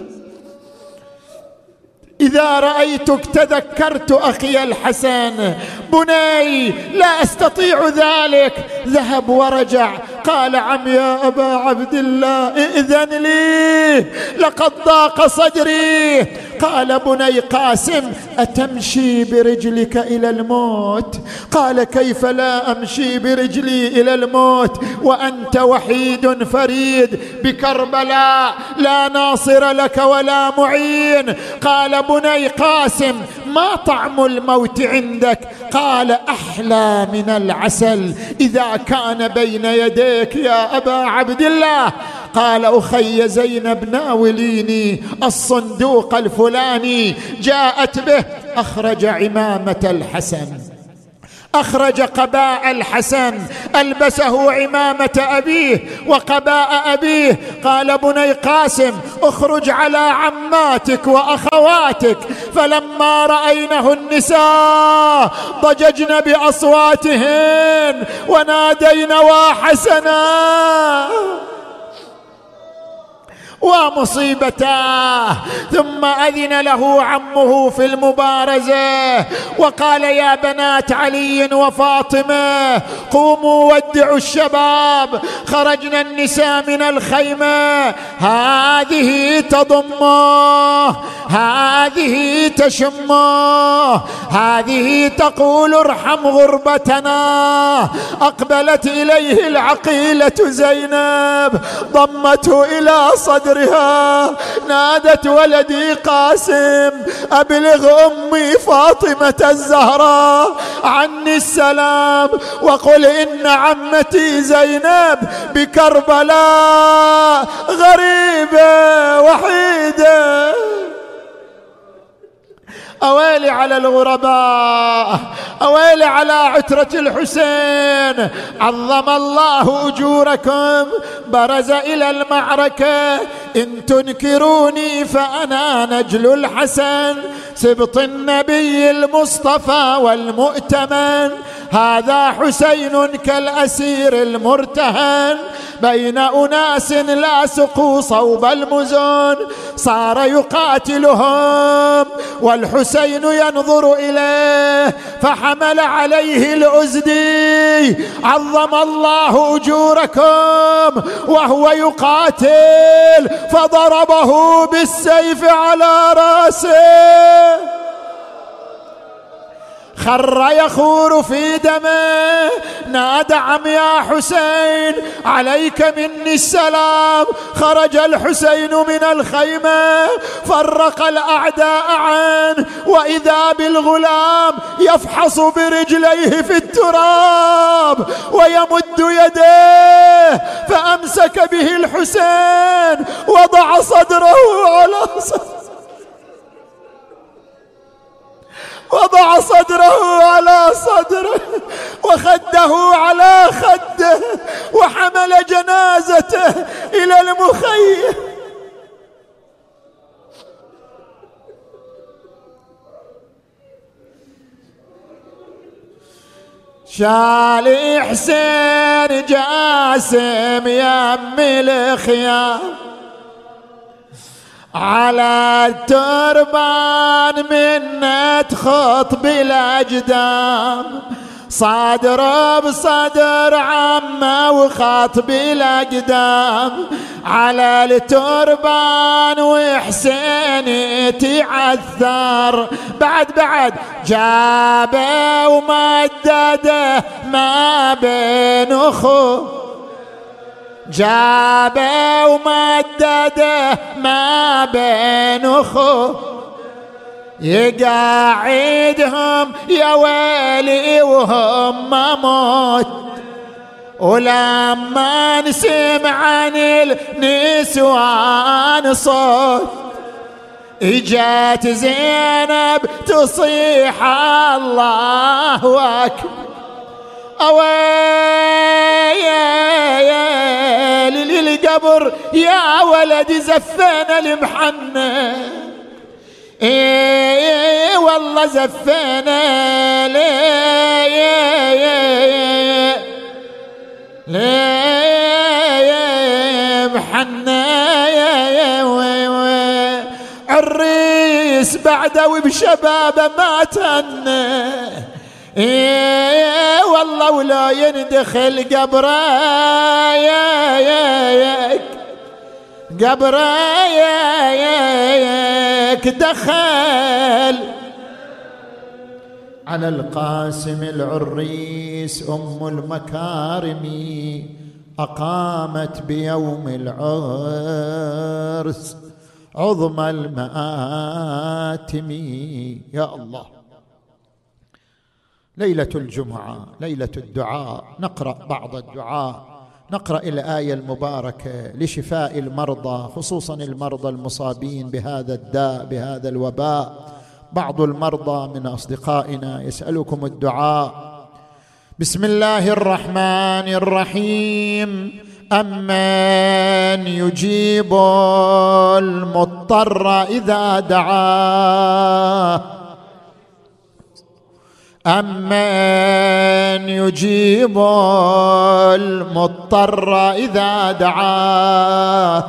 إذا رأيتك تذكرت أخي الحسن. بني لا أستطيع ذلك، ذهب ورجع. قال: عم يا أبا عبد الله إذن لي، لقد ضاق صدري قال بني قاسم أتمشي برجلك إلى الموت؟ قال كيف لا أمشي برجلي إلى الموت وأنت وحيد فريد بكربلاء لا ناصر لك ولا معين. قال بني قاسم ما طعم الموت عندك؟ قال أحلى من العسل إذا كان بين يديك يا أبا عبد الله. قال أخي زينب ناوليني الصندوق الفلاني، جاءت به، أخرج عمامة الحسن، أخرج قباء الحسن، ألبسه عمامة أبيه وقباء أبيه. قال بني قاسم اخرج على عماتك وأخواتك. فلما رأينه النساء ضججن بأصواتهن ونادين وحسنا ومصيبتاه. ثم أذن له عمه في المبارزة وقال يا بنات علي وفاطمة قوموا ودعوا الشباب. خرجنا النساء من الخيمة، هذه تضمه، هذه تشمه، هذه تقول ارحم غربتنا. أقبلت إليه العقيلة زينب ضمته إلى صدر نادت ولدي قاسم أبلغ أمي فاطمة الزهراء عني السلام وقل إن عمتي زينب بكربلاء غريبة وحيدة. أويلي على الغرباء، أويلي على عترة الحسين، عظم الله أجوركم. برز إلى المعركة إن تنكروني فأنا نجل الحسن سبط النبي المصطفى والمؤتمن. هذا حسين كالأسير المرتهن بين أناس لاصقوا صوب المزن. صار يقاتلهم والحسين ينظر إليه فحمل عليه الأزدي عظم الله أجوركم وهو يقاتل فضربه بالسيف على رأسه خر يخور في دمه. نادى عم يا حسين عليك مني السلام. خرج الحسين من الخيمة فرق الأعداء عنه وإذا بالغلام يفحص برجليه في التراب ويمد يديه فأمسك به الحسين وضع صدره على صدره وضع صدره على صدره وخده على خده وحمل جنازته إلى المخيم. شال حسين جاسم يم الخيام على التربان منت خطب الأجدام صدر بصدر عمه وخطب الأقدام على التربان وحسين تعثر بعد بعد جابه ومدده ما بين أخوه جابه ومدده ما بين أخوه يقاعدهم يا ويلي وهم موت. ولما نسمع عن النسوان صوت اجت زينب تصيح الله أكبر. أويلي للقبر يا ولد زفنا المحنة ايه والله زفنا ليه ليه محنة عريس بعده وبشبابه ما تهنى ايه والله ولا يندخل قبره يا يا قبره يا يا ابنك دخل على القاسم العريس أم المكارم أقامت بيوم العرس عظم المآتم. يا الله، ليلة الجمعة ليلة الدعاء، نقرأ بعض الدعاء، نقرأ الآية المباركة لشفاء المرضى، خصوصا المرضى المصابين بهذا الداء بهذا الوباء. بعض المرضى من أصدقائنا يسألكم الدعاء. بسم الله الرحمن الرحيم. أمن يجيب المضطر إذا دعاه، أمن يجيب المضطر إذا دعاه،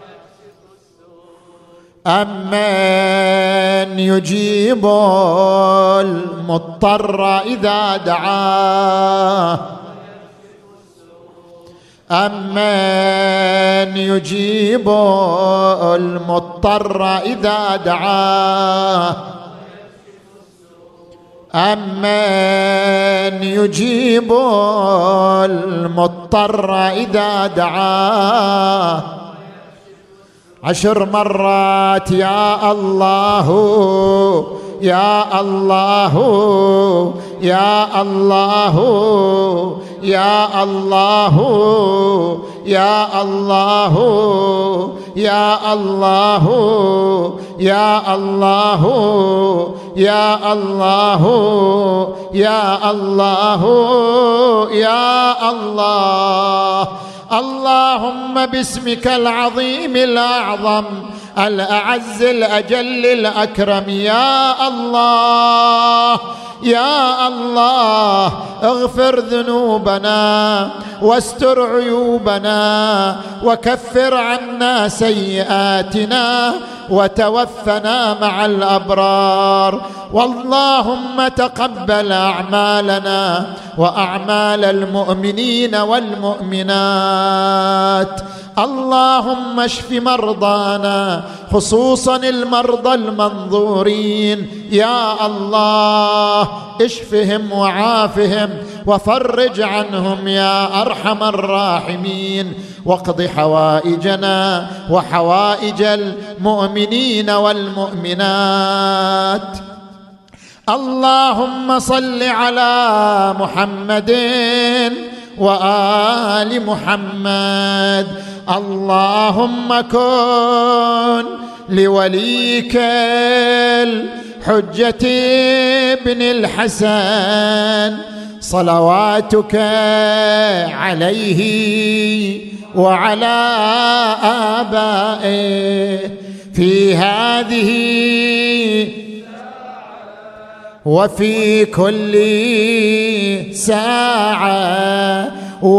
أمن يجيب المضطر إذا دعاه، أمن يجيب المضطر إذا دعاه، أمن يجيب المضطر إذا دعاه. عشر مرات يا الله يا الله يا الله يا الله يا الله يا الله يا الله يا الله يا الله يا الله. اللهم باسمك العظيم الأعظم الأعز الأجل الأكرم يا الله يا الله، اغفر ذنوبنا واستر عيوبنا وكفر عنا سيئاتنا وتوفنا مع الأبرار. واللهم تقبل أعمالنا وأعمال المؤمنين والمؤمنات. اللهم اشف مرضانا خصوصا المرضى المنظورين يا الله، اشفهم وعافهم وفرج عنهم يا أرحم الراحمين، واقض حوائجنا وحوائج المؤمنين والمؤمنات. اللهم صل على محمد وآل محمد. اللهم كن لوليك الحجة ابن الحسن صلواتك عليه وعلى آبائه في هذه وفي كل ساعة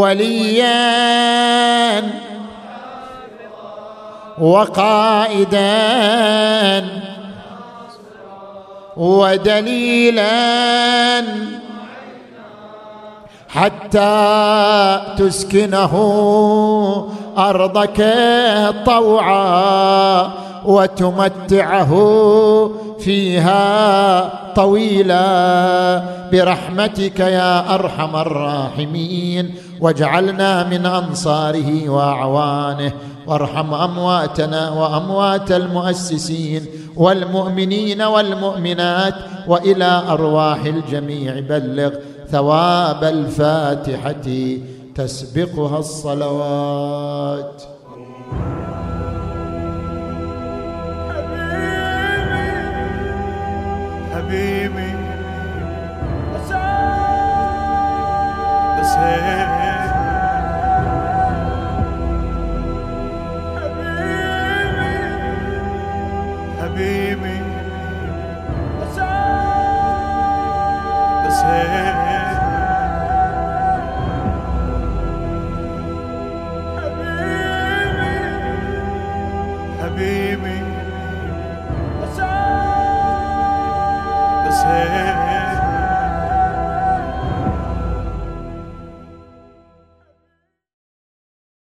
وليا وقائدا ودليلا حتى تسكنه أرضك طوعا وتمتعه فيها طويلا برحمتك يا أرحم الراحمين. واجعلنا من أنصاره وأعوانه، وارحم أمواتنا وأموات المؤسسين والمؤمنين والمؤمنات، وإلى أرواح الجميع بلغ ثواب الفاتحة تسبقها الصلوات. حبيبي حسين، حبيبي حسين، حبيبي حسين.